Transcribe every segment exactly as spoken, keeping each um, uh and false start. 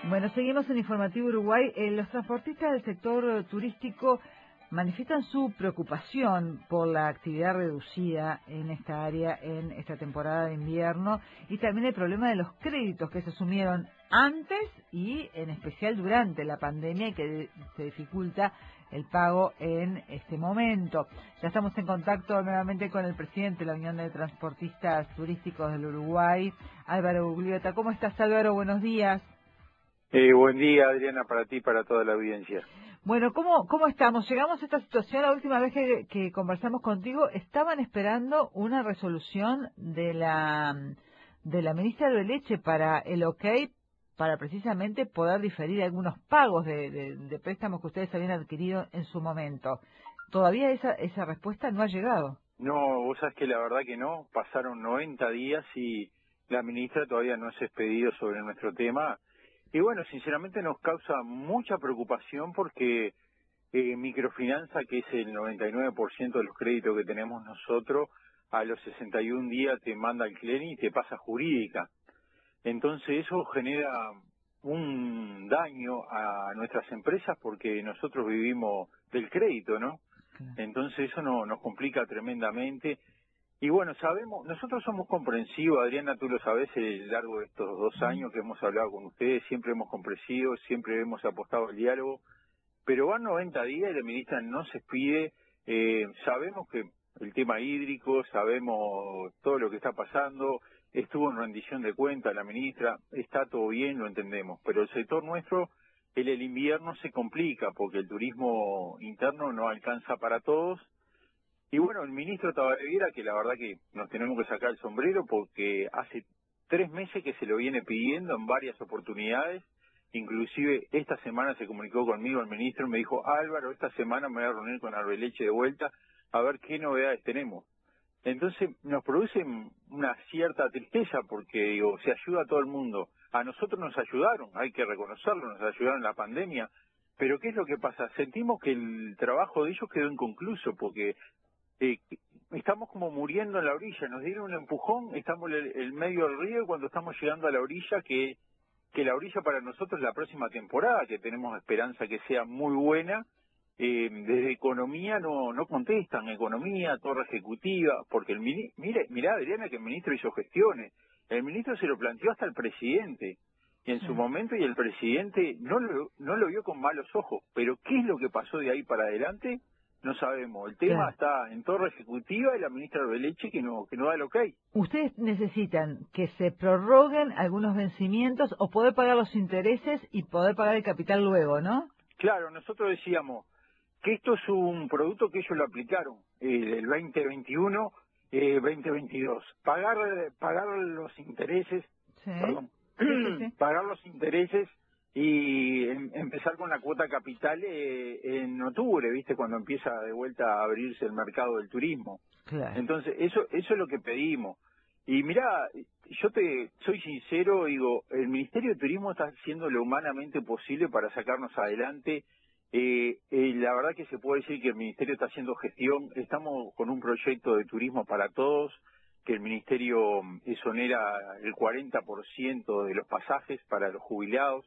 Bueno, seguimos en Informativo Uruguay. Eh, los transportistas del sector eh, turístico manifiestan su preocupación por la actividad reducida en esta área en esta temporada de invierno y también el problema de los créditos que se asumieron antes y en especial durante la pandemia y que se dificulta el pago en este momento. Ya estamos en contacto nuevamente con el presidente de la Unión de Transportistas Turísticos del Uruguay, Álvaro Gugliota. ¿Cómo estás, Álvaro? Buenos días. Eh, buen día, Adriana, para ti y para toda la audiencia. Bueno, ¿cómo, cómo estamos? Llegamos a esta situación, la última vez que, que conversamos contigo, estaban esperando una resolución de la de la ministra de Leche para el OK, para precisamente poder diferir algunos pagos de, de, de préstamos que ustedes habían adquirido en su momento. Todavía esa, esa respuesta no ha llegado. No, vos sabés que la verdad que no, pasaron noventa días y la ministra todavía no se ha expedido sobre nuestro tema. Y bueno, sinceramente nos causa mucha preocupación porque eh, microfinanza, que es el noventa y nueve por ciento de los créditos que tenemos nosotros, a los sesenta y un días te manda al CLENI y te pasa jurídica. Entonces eso genera un daño a nuestras empresas porque nosotros vivimos del crédito, ¿no? Entonces eso no, nos complica tremendamente. Y bueno, sabemos, nosotros somos comprensivos, Adriana, tú lo sabes, a lo largo de estos dos años que hemos hablado con ustedes, siempre hemos comprensido, siempre hemos apostado al diálogo, pero van noventa días y la ministra no se expide. Eh, sabemos que el tema hídrico, sabemos todo lo que está pasando, estuvo en rendición de cuentas la ministra, está todo bien, lo entendemos, pero el sector nuestro, el, el invierno se complica porque el turismo interno no alcanza para todos. Y bueno, el ministro Tabaré, que la verdad que nos tenemos que sacar el sombrero porque hace tres meses que se lo viene pidiendo en varias oportunidades, inclusive esta semana se comunicó conmigo el ministro y me dijo, Álvaro, esta semana me voy a reunir con Arbeleche de vuelta a ver qué novedades tenemos. Entonces nos produce una cierta tristeza porque digo, se ayuda a todo el mundo. A nosotros nos ayudaron, hay que reconocerlo, nos ayudaron en la pandemia, pero ¿qué es lo que pasa? Sentimos que el trabajo de ellos quedó inconcluso porque Eh, estamos como muriendo en la orilla, nos dieron un empujón, estamos en el, el medio del río y cuando estamos llegando a la orilla, que, que la orilla para nosotros es la próxima temporada, que tenemos esperanza que sea muy buena, eh, desde economía no no contestan, economía, torre ejecutiva, porque el mini, mire, mirá Adriana que el ministro hizo gestiones, el ministro se lo planteó hasta el presidente, y en Sí. su momento y el presidente no lo, no lo vio con malos ojos, pero ¿qué es lo que pasó de ahí para adelante? No sabemos. El tema Claro. está en torre ejecutiva y la ministra Arbeleche que no que no da el ok. Ustedes necesitan que se prorroguen algunos vencimientos o poder pagar los intereses y poder pagar el capital luego, ¿no? Claro, nosotros decíamos que esto es un producto que ellos lo aplicaron eh, el veinte veintiuno, eh, veinte veintidós. Pagar pagar los intereses, Sí, perdón, sí, sí, sí. pagar los intereses y em, empezar con la cuota capital eh, en octubre, ¿viste? Cuando empieza de vuelta a abrirse el mercado del turismo. Claro. Entonces, eso eso es lo que pedimos. Y mirá, yo te soy sincero, digo, el Ministerio de Turismo está haciendo lo humanamente posible para sacarnos adelante. Eh, eh, la verdad que se puede decir que el Ministerio está haciendo gestión. Estamos con un proyecto de turismo para todos, que el Ministerio exonera el cuarenta por ciento de los pasajes para los jubilados.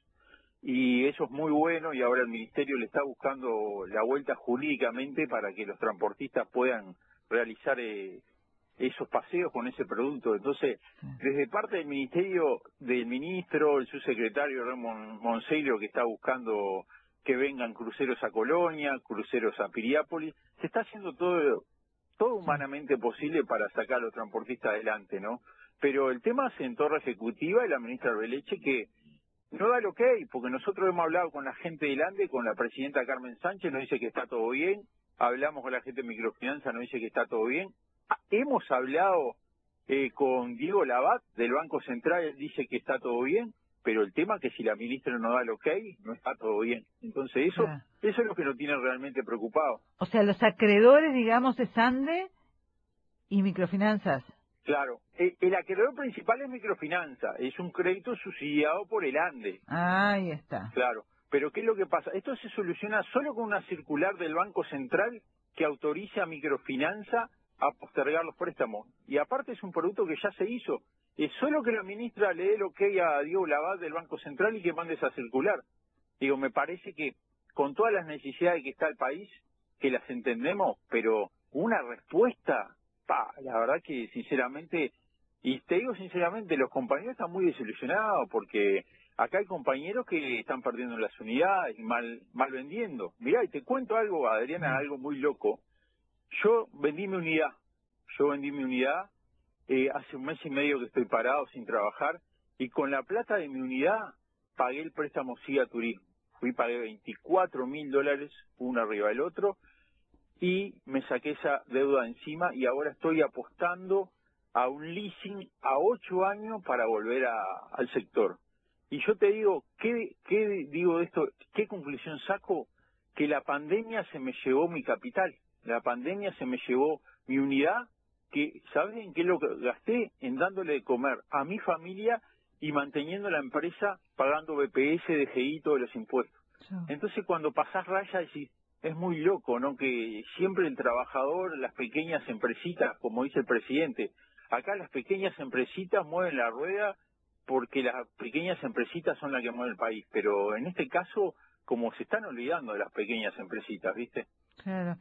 Y eso es muy bueno y ahora el Ministerio le está buscando la vuelta jurídicamente para que los transportistas puedan realizar eh, esos paseos con ese producto. Entonces, desde parte del Ministerio, del Ministro, el subsecretario Ramón Monseiro, que está buscando que vengan cruceros a Colonia, cruceros a Piriápolis, se está haciendo todo todo humanamente posible para sacar a los transportistas adelante, ¿no? Pero el tema es en torre ejecutiva y la ministra Arbeleche que no da el ok, porque nosotros hemos hablado con la gente del ANDE, con la presidenta Carmen Sánchez, nos dice que está todo bien, hablamos con la gente de microfinanza, nos dice que está todo bien, ah, hemos hablado eh, con Diego Labat del Banco Central, él dice que está todo bien, pero el tema es que si la ministra no da el ok, no está todo bien. Entonces eso Claro. eso es lo que nos tiene realmente preocupados. O sea, los acreedores, digamos, es ANDE y microfinanzas. Claro, el, el acreedor principal es microfinanza, es un crédito subsidiado por el ANDE. Ahí está. Claro, pero ¿qué es lo que pasa? Esto se soluciona solo con una circular del Banco Central que autorice a microfinanza a postergar los préstamos. Y aparte es un producto que ya se hizo. es solo que la ministra le dé el ok a Diego Labat del Banco Central y que mande esa circular. Digo, me parece que con todas las necesidades que está el país, que las entendemos, pero una respuesta, pa, la verdad que sinceramente, y te digo sinceramente, los compañeros están muy desilusionados porque acá hay compañeros que están perdiendo las unidades y mal, mal vendiendo. Mirá, y te cuento algo, Adriana, algo muy loco. Yo vendí mi unidad, yo vendí mi unidad, eh, hace un mes y medio que estoy parado sin trabajar, y con la plata de mi unidad pagué el préstamo SIGA Turismo. Fui, pagué veinticuatro mil dólares, uno arriba del otro, y me saqué esa deuda encima y ahora estoy apostando a un leasing a ocho años para volver a, al sector. Y yo te digo, ¿qué, qué digo de esto? ¿Qué conclusión saco? Que la pandemia se me llevó mi capital, la pandemia se me llevó mi unidad, que ¿sabes en qué lo gasté? En dándole de comer a mi familia y manteniendo la empresa, pagando B P S, D G I, todos los impuestos. Sí. Entonces cuando pasás raya decís, es muy loco, ¿no? Que siempre el trabajador, las pequeñas empresitas, como dice el presidente, acá las pequeñas empresitas mueven la rueda porque las pequeñas empresitas son las que mueven el país, pero en este caso, como se están olvidando de las pequeñas empresitas, ¿viste? Claro.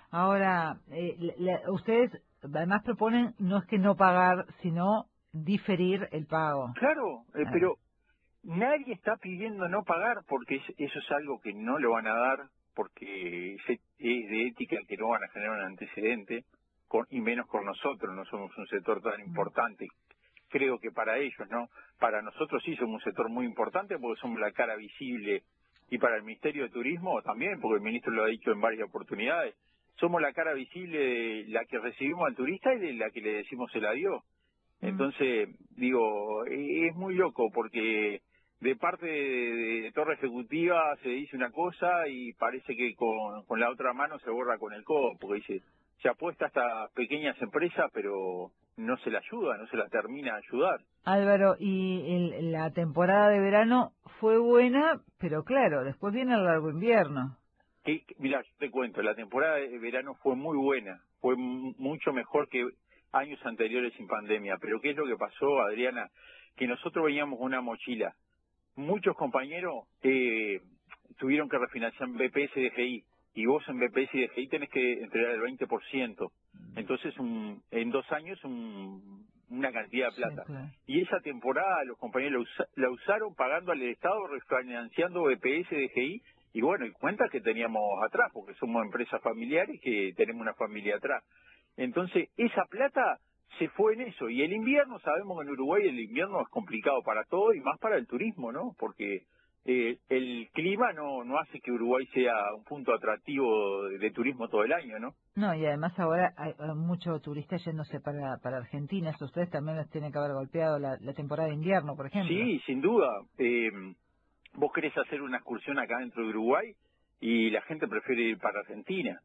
Ahora, eh, la, ustedes además proponen no es que no pagar, sino diferir el pago. Claro, eh, ah. pero nadie está pidiendo no pagar porque es, eso es algo que no lo van a dar porque es, es de ética que no van a generar un antecedente, con, y menos con nosotros, no somos un sector tan importante. Creo que para ellos, ¿no? Para nosotros sí somos un sector muy importante porque somos la cara visible, y para el Ministerio de Turismo también, porque el ministro lo ha dicho en varias oportunidades, somos la cara visible de la que recibimos al turista y de la que le decimos el adiós. Entonces, digo, es muy loco porque de parte de, de Torre Ejecutiva se dice una cosa y parece que con, con la otra mano se borra con el codo, porque dice, se apuesta a estas pequeñas empresas, pero no se la ayuda, no se la termina de ayudar. Álvaro, y el, la temporada de verano fue buena, pero claro, después viene el largo invierno. Que, mirá, yo te cuento, la temporada de verano fue muy buena, fue m- mucho mejor que años anteriores sin pandemia, pero ¿qué es lo que pasó, Adriana? Que nosotros veníamos con una mochila. Muchos compañeros eh, tuvieron que refinanciar en B P S y D G I, y vos en B P S y D G I tenés que entregar el veinte por ciento. Entonces, un, en dos años, un, una cantidad de plata. Sí, claro. Y esa temporada los compañeros la, usa, la usaron pagando al Estado, refinanciando B P S y D G I, y bueno, y cuentas que teníamos atrás, porque somos empresas familiares que tenemos una familia atrás. Entonces, esa plata se fue en eso. Y el invierno, sabemos que en Uruguay el invierno es complicado para todo y más para el turismo, ¿no? Porque eh, el clima no no hace que Uruguay sea un punto atractivo de, de turismo todo el año, ¿no? No, y además ahora hay, hay muchos turistas yéndose para, para Argentina. Eso ustedes también les tienen que haber golpeado la, la temporada de invierno, por ejemplo. Sí, sin duda. Eh, vos querés hacer una excursión acá dentro de Uruguay y la gente prefiere ir para Argentina.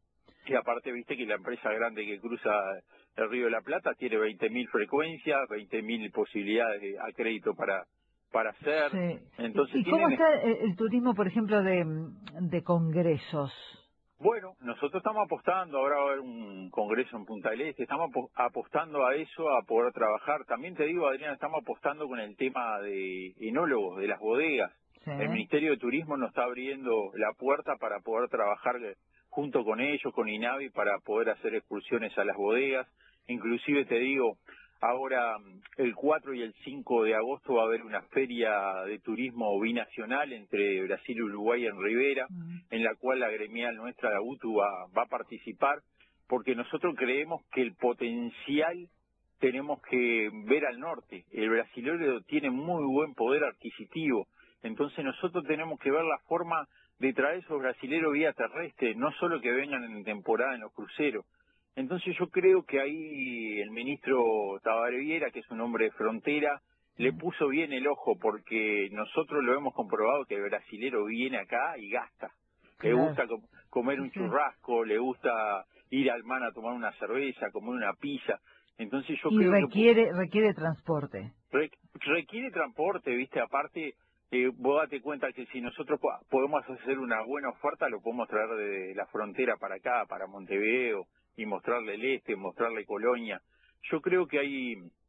Y aparte, viste que la empresa grande que cruza el Río de la Plata tiene veinte mil frecuencias, veinte mil posibilidades a crédito para para hacer. Sí. Entonces, ¿Y cómo tienen... está el, el turismo, por ejemplo, de, de congresos? Bueno, nosotros estamos apostando, ahora va a haber un congreso en Punta del Este, estamos apostando a eso, a poder trabajar. También te digo, Adriana, estamos apostando con el tema de enólogos, de las bodegas. Sí. El Ministerio de Turismo nos está abriendo la puerta para poder trabajar junto con ellos, con INAVI, para poder hacer excursiones a las bodegas. Inclusive te digo, ahora el cuatro y el cinco de agosto va a haber una feria de turismo binacional entre Brasil y Uruguay en Rivera, uh-huh. en la cual la gremial nuestra, la U T U, va, va a participar, porque nosotros creemos que el potencial tenemos que ver al norte. El brasileño tiene muy buen poder adquisitivo, entonces nosotros tenemos que ver la forma de traer esos brasileros vía terrestre, no solo que vengan en temporada en los cruceros. Entonces yo creo que ahí el ministro Tabaré Viera, que es un hombre de frontera, le puso bien el ojo, porque nosotros lo hemos comprobado que el brasilero viene acá y gasta. Claro. Le gusta com comer un churrasco, le gusta ir al mar a tomar una cerveza, comer una pizza. Entonces yo y creo requiere, que... requiere transporte. Re requiere transporte, ¿viste? Aparte, eh, vos date cuenta que si nosotros po podemos hacer una buena oferta, lo podemos traer de la frontera para acá, para Montevideo, y mostrarle el este, mostrarle Colonia. Yo creo que hay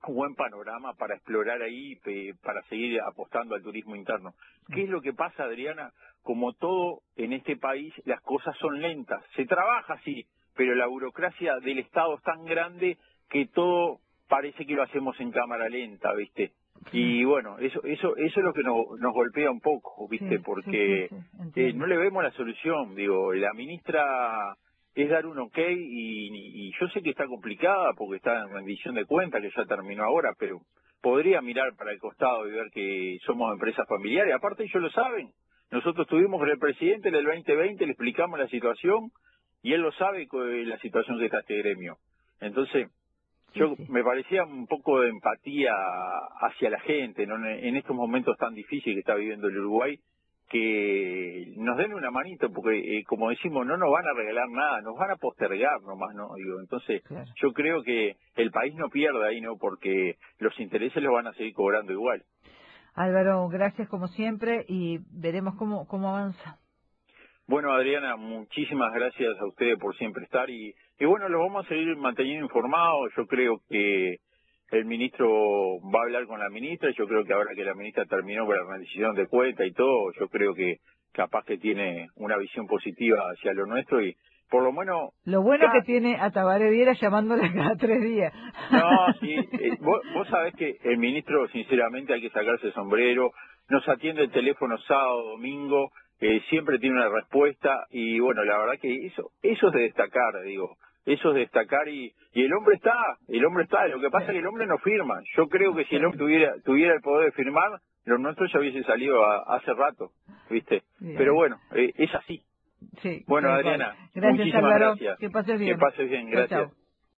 un buen panorama para explorar ahí, pe, para seguir apostando al turismo interno. ¿Qué es lo que pasa, Adriana? Como todo en este país, las cosas son lentas. Se trabaja, sí, pero la burocracia del Estado es tan grande que todo parece que lo hacemos en cámara lenta, ¿viste? Y bueno, eso eso eso es lo que nos, nos golpea un poco, ¿viste? Sí, Porque sí, sí, sí, eh, no le vemos la solución. Digo, la ministra es dar un ok y, y yo sé que está complicada porque está en rendición de cuentas, que ya terminó ahora, pero podría mirar para el costado y ver que somos empresas familiares. Aparte ellos lo saben. Nosotros estuvimos con el presidente en el veinte veinte, le explicamos la situación y él lo sabe, la situación que está este gremio. Entonces, sí, yo sí. me parecía un poco de empatía hacia la gente, ¿no? En estos momentos tan difíciles que está viviendo el Uruguay, que nos den una manito, porque eh, como decimos, no nos van a regalar nada, nos van a postergar nomás, ¿no? Digo, entonces, Claro. yo creo que el país no pierde ahí, ¿no? Porque los intereses los van a seguir cobrando igual. Álvaro, gracias como siempre y veremos cómo, cómo avanza. Bueno, Adriana, muchísimas gracias a ustedes por siempre estar y, y bueno, los vamos a seguir manteniendo informados. Yo creo que el ministro va a hablar con la ministra, yo creo que ahora que la ministra terminó con la rendición de cuenta y todo, yo creo que capaz que tiene una visión positiva hacia lo nuestro y por lo menos... Lo bueno que tiene a Tabaré Viera llamándola cada tres días. No, sí, eh, vos, vos sabés que el ministro, sinceramente, hay que sacarse el sombrero, nos atiende el teléfono sábado, domingo, eh, siempre tiene una respuesta y bueno, la verdad que eso eso es de destacar, digo, eso es de destacar y, y el hombre está, el hombre está, lo que pasa es que el hombre no firma. Yo creo que si el hombre tuviera tuviera el poder de firmar, lo nuestro ya hubiese salido a, hace rato, ¿viste? Bien. Pero bueno, eh, es así. Sí, Bueno, tal Adriana, cual. Gracias, muchísimas Álvaro. gracias. Que pases bien. Que pases bien, Chao, gracias. chao.